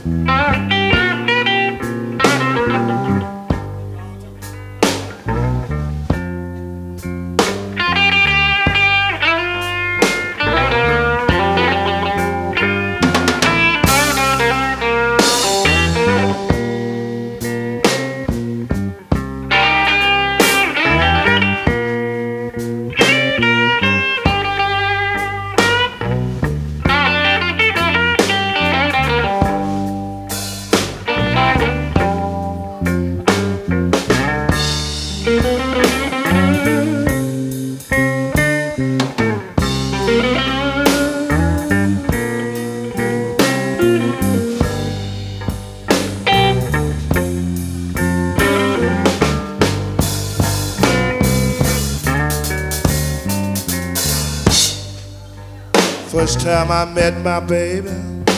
First time I met my baby,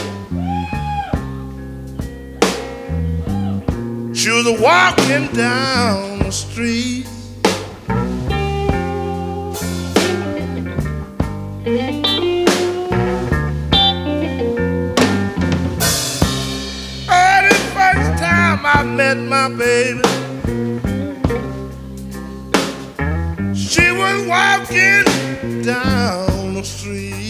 she was walking down the street. The first time I met my baby, she was walking down the street.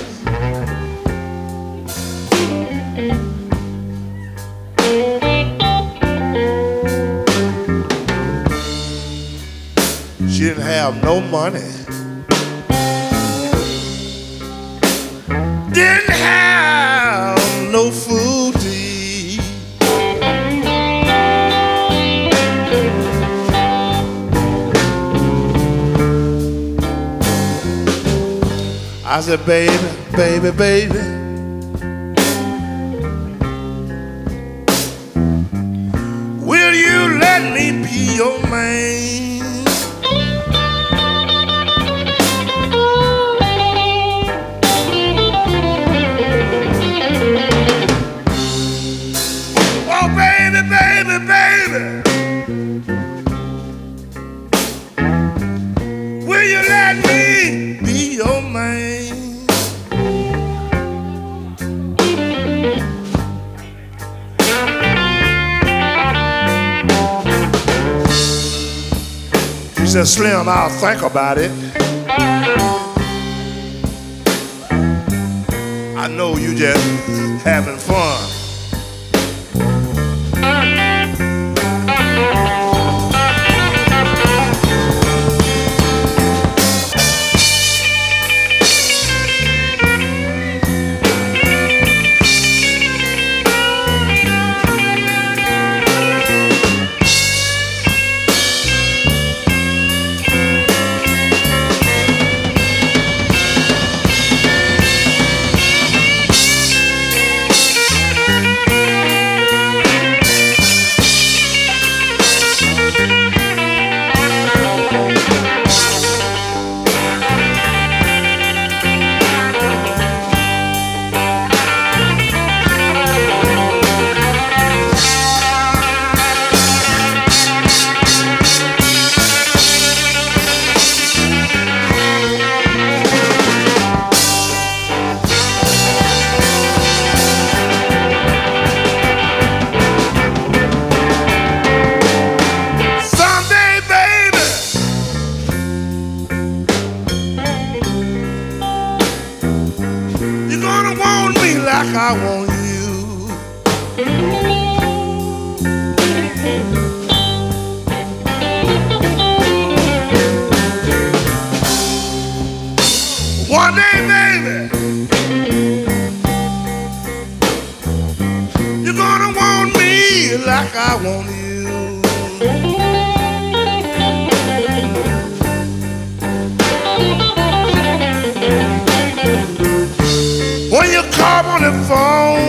She didn't have no money, didn't have no food to eat. I said, baby, baby, baby, will you let me be your man? Oh, baby, baby, baby, will you let me be your man? She said, Slim, I'll think about it. I know you just having fun. Like I want you. One day, baby, you're gonna want me like I want you. When you call on the phone,